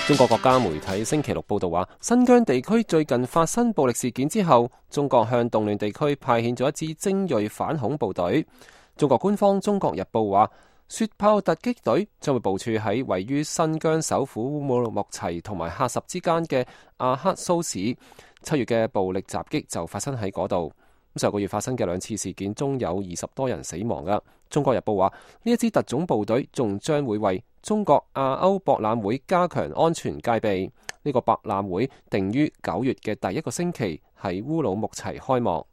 中國國家媒體星期六報道話，新疆地區最近發生暴力事件之後，中國向動亂地區派遣咗一支精銳反恐部隊。中國官方《中國日報》話，雪豹突擊隊將會部署喺位於新疆首府烏魯木齊同埋喀什之間嘅阿克蘇市。7月嘅暴力襲擊就發生喺嗰度。上個月發生嘅2次事件中有20多人死亡㗎。中國日報話，呢一支特種部隊仲將會為中國亞歐博覽會加強安全戒備。呢個博覽會定於9月嘅第一個星期喺烏魯木齊開幕。